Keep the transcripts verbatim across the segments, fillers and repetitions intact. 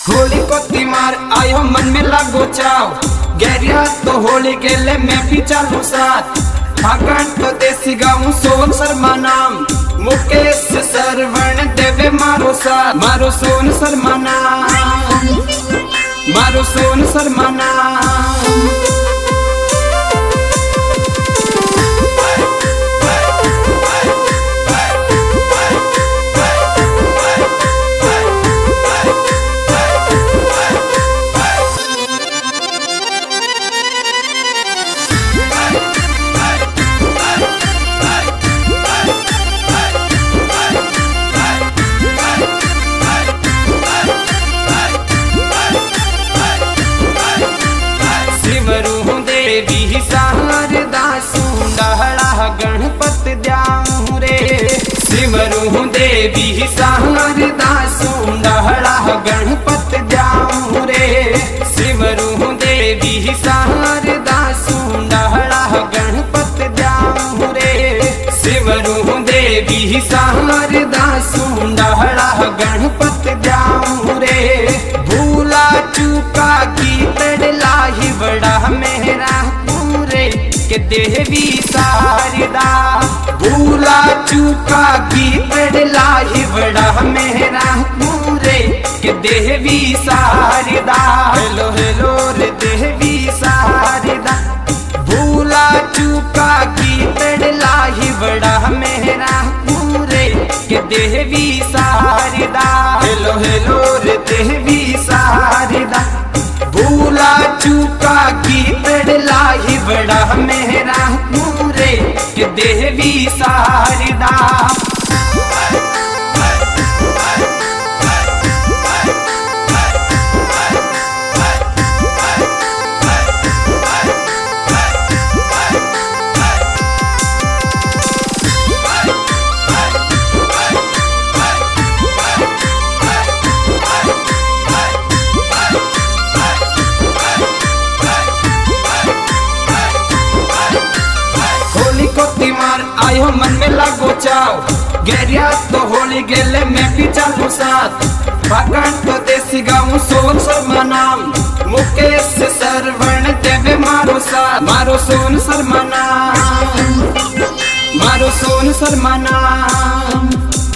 होली को तिमार आयो मन में लागो चाव गैरिया तो होली गेले मैं भी चालू साथ भागन तो देसी गाँव सोन शर्मा नाम मुकेश सरवण देवे मारो साथ मारो सोन शर्मा नाम मारो सोन शर्मा नाम। देवी शारदा सुंदहड़ा गणपत द्याऊं रे सिमरू देवी शारदा सुंदहड़ा गणपत द्याऊं रे सिमरू देवी शारदा सुंदहड़ा गणपत द्याऊं रे सिमरू देवी शारदा सुंदहड़ा गणपत द्याऊं रे भूला चूका की तड़ला ही बड़ा मेरा पूरे के देवी शारदा भूला चूका की तड़ला ही बड़ा मेरा पूरे के देवी शारदा हेलो हेलो रे देवी शारदा भूला चूका की तड़ला ही बड़ा मेरा पूरे के देवी शारदा हेलो हेलो रे देवी शारदा भूला चूका की तड़ला ही बड़ा मेरा पूरे के देवी शारदा। तिमार आयो मन में लागो चाव गैरिया तो होली गेले मैं भी चालू साथ भागन तो देसी गाँव सोन शर्मा नाम मुकेश सरवण देवे मारो साथ मारो सोन शर्मा नाम मारो सोन शर्मा नाम।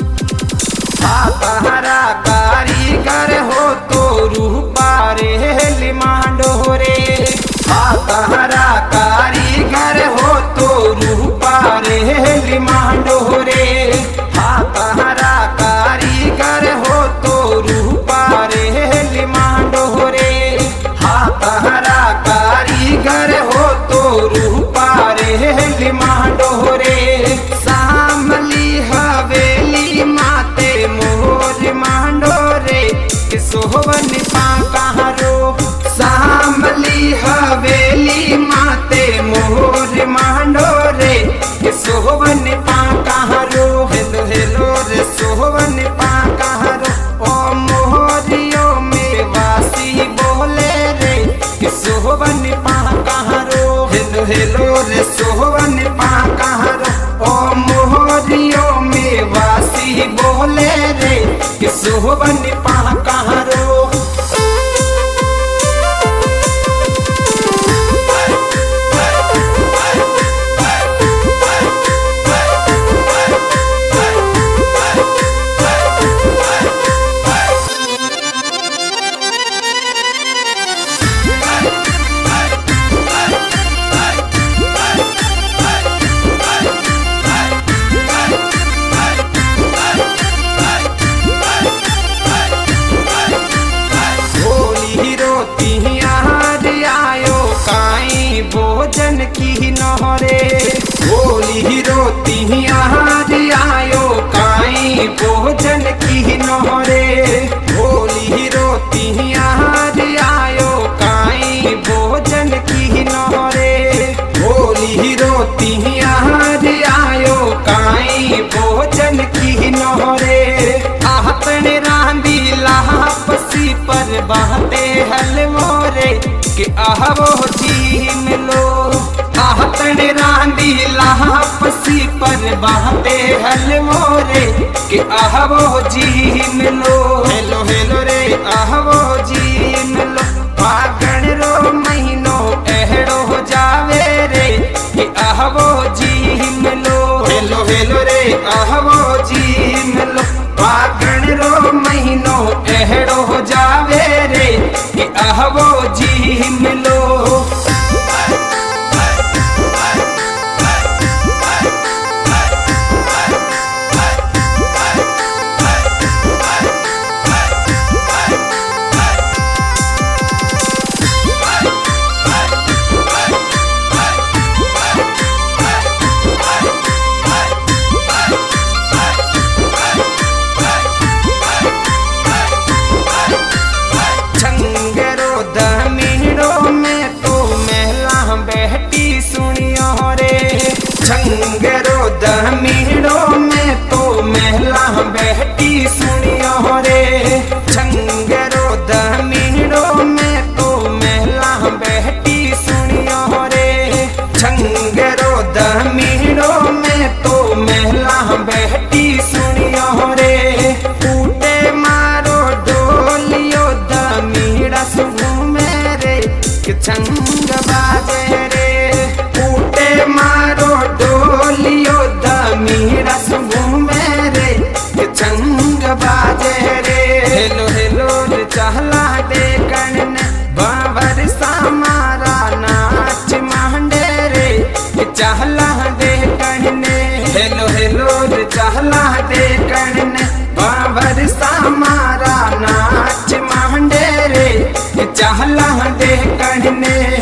तारा कारीगर हो तो रूपा रे लिमांडो रे तारा कारीगर हो तो रूपा रे लिमांडो रे तारा कारीगर हो तो रूपा रे लिमांडो रे तारा कारीगर हो तो रूपा रे लिमांडो रे सामली हवेली माते मोर मांडो रे कि सोहवन पाकारो सामली हवेली माते मोर मांडो रे कि सोहवन पाकारो हेलो हेलो रे सोहवन पाकारो ओ मोहरियो में वासी बोले रे कि सोहवन पाकारो हेलो हेलो रे सोहवन पाकारो ओ मोहरियो में वासी बोले रे कि सोहवन पाकारो। भोजन की नहरे होली रोती आज आयो काई भोजन की नहरे होली रोती आज आयो काई भोजन की नहरे होली रोती आज आयो काई भोजन की नहरे आहतन रांदी लापसी पर बहते हल मोरे कि आहवो जी मिलो आहतन रांदी लापसी पर बहते हल मोरे कि आहवो जी मिलो हेलो हेलो रे आहवो एहड़ो हो जावे रे कि आहवो जी मिलो। छंगरो दमीड़ो में तो महला बेटी सुनियो रे। छंगरो दमीड़ो में तो महला बेटी सुनियो रे। छंगरो दमीड़ो में तो महला बेटी सुनियो रे। कूटे मारो डोलियो दमीड़ा सुबह मेरे कि छंग बाजे रे। कूटे मारो डोलियो दमीड़ा सुबह मेरे कि छंग बाजे रे। हेलो हेलो रे चहला दे कण बावर सामारा नाच मांडे रे कि चहला दे कण। हेलो हेलो रे चहला दे कण बावर सामारा नाच मांडे रे कि चहला दे कण।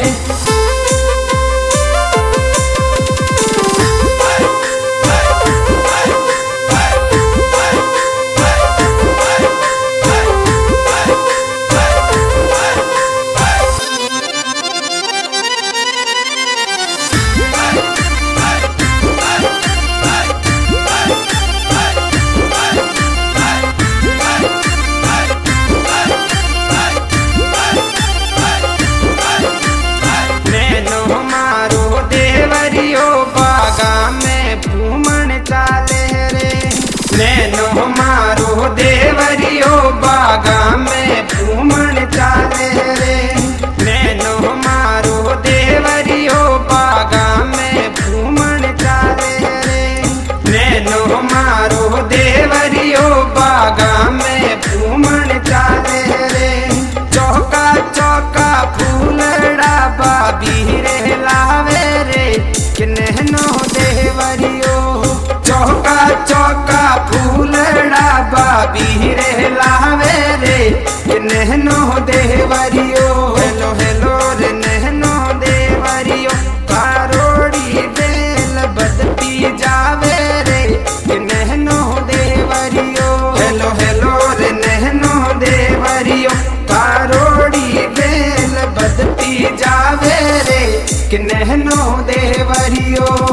नैनो मारो देवरियो बागा में घूमन चाले रे। नैनो मारो देवरियो बागा में घूमन चाले रे। नैनो मारो देवरियो बागा में घूमन चाले रे। चौका चौका फूलड़ा बाबी रे लावे रे कि नैनो देवरियो। चौका चौका फूलड़ा बाबी रे लावे रे कि नैनो देवरियो। हेलो हेलो रे नैनो देवरियो कारोड़ी बेल बदती जावे रे कि नैनो देवरियो। हेलो हेलो रे नैनो देवरियो कारोड़ी बेल बदती जावे रे कि नैनो देवरियो।